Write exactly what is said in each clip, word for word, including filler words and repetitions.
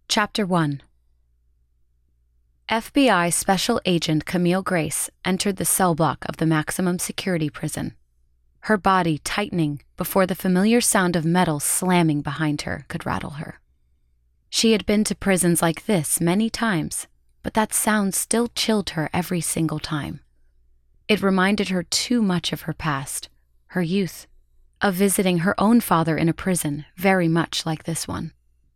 Chapter one. F B I Special Agent Camille Grace entered the cell block of the maximum security prison, her body tightening before the familiar sound of metal slamming behind her could rattle her. She had been to prisons like this many times, but that sound still chilled her every single time. It reminded her too much of her past, her youth, of visiting her own father in a prison very much like this one.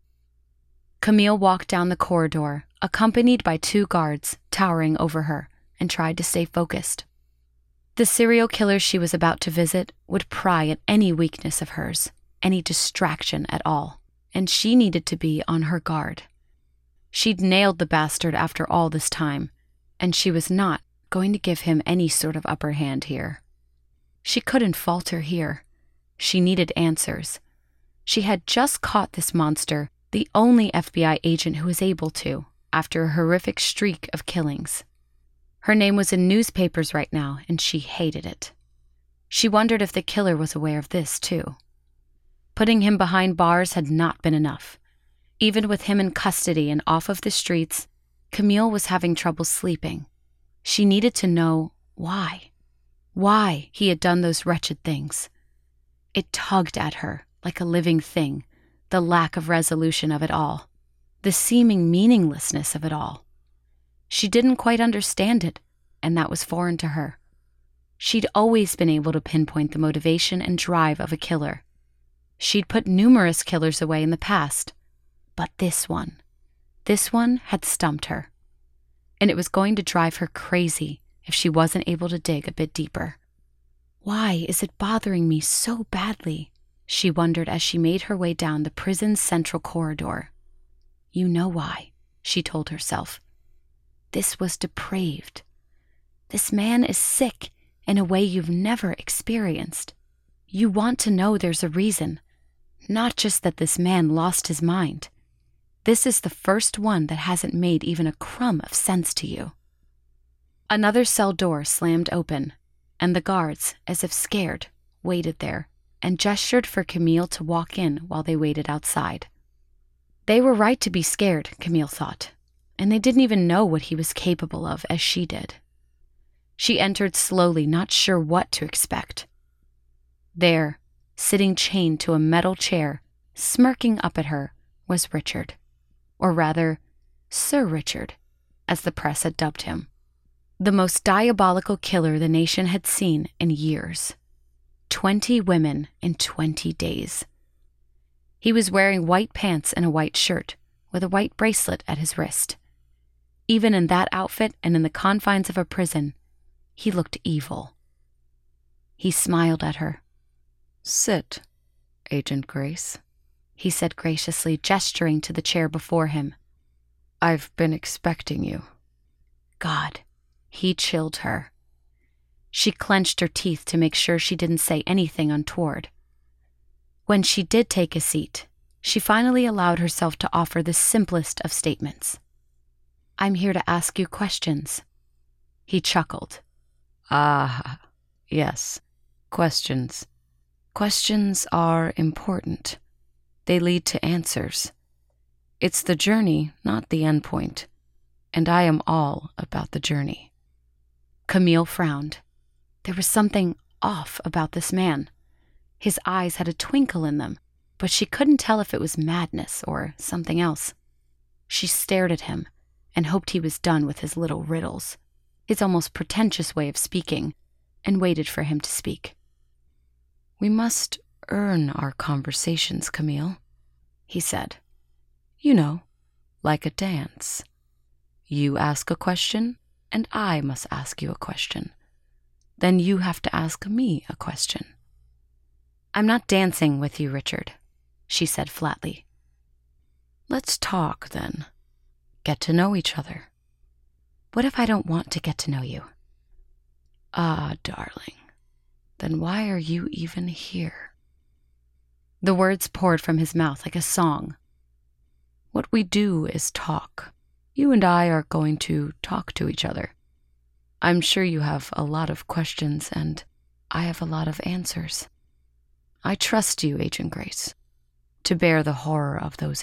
Camille walked down the corridor, accompanied by two guards towering over her, and tried to stay focused. The serial killer she was about to visit would pry at any weakness of hers, any distraction at all, and she needed to be on her guard. She'd nailed the bastard after all this time, and she was not going to give him any sort of upper hand here. She couldn't falter here. She needed answers. She had just caught this monster, the only F B I agent who was able to, after a horrific streak of killings. Her name was in newspapers right now, and she hated it. She wondered if the killer was aware of this, too. Putting him behind bars had not been enough. Even with him in custody and off of the streets, Camille was having trouble sleeping. She needed to know why. Why he had done those wretched things. It tugged at her like a living thing, the lack of resolution of it all, the seeming meaninglessness of it all. She didn't quite understand it, and that was foreign to her. She'd always been able to pinpoint the motivation and drive of a killer. She'd put numerous killers away in the past, but this one, this one had stumped her, and it was going to drive her crazy if she wasn't able to dig a bit deeper. Why is it bothering me so badly? She wondered as she made her way down the prison's central corridor. You know why, she told herself. This was depraved. This man is sick in a way you've never experienced. You want to know there's a reason, not just that this man lost his mind. This is the first one that hasn't made even a crumb of sense to you. Another cell door slammed open, and the guards, as if scared, waited there and gestured for Camille to walk in while they waited outside. They were right to be scared, Camille thought, and they didn't even know what he was capable of as she did. She entered slowly, not sure what to expect. There, sitting chained to a metal chair, smirking up at her, was Richard. Or rather, Sir Richard, as the press had dubbed him. The most diabolical killer the nation had seen in years. Twenty women in twenty days. He was wearing white pants and a white shirt, with a white bracelet at his wrist. Even in that outfit and in the confines of a prison, he looked evil. He smiled at her. "Sit, Agent Grace," he said graciously, gesturing to the chair before him. "I've been expecting you." God, he chilled her. She clenched her teeth to make sure she didn't say anything untoward. When she did take a seat, she finally allowed herself to offer the simplest of statements. "I'm here to ask you questions." He chuckled. "Ah, yes, questions. Questions are important. They lead to answers. It's the journey, not the end point, and I am all about the journey." Camille frowned. There was something off about this man. His eyes had a twinkle in them, but she couldn't tell if it was madness or something else. She stared at him and hoped he was done with his little riddles, his almost pretentious way of speaking, and waited for him to speak. "We must earn our conversations, Camille," he said. "You know, like a dance. You ask a question, and I must ask you a question. Then you have to ask me a question." "I'm not dancing with you, Richard," she said flatly. "Let's talk, then. Get to know each other." "What if I don't want to get to know you?" "Ah, darling, then why are you even here?" The words poured from his mouth like a song. "What we do is talk. You and I are going to talk to each other. I'm sure you have a lot of questions, and I have a lot of answers. I trust you, Agent Grace, to bear the horror of those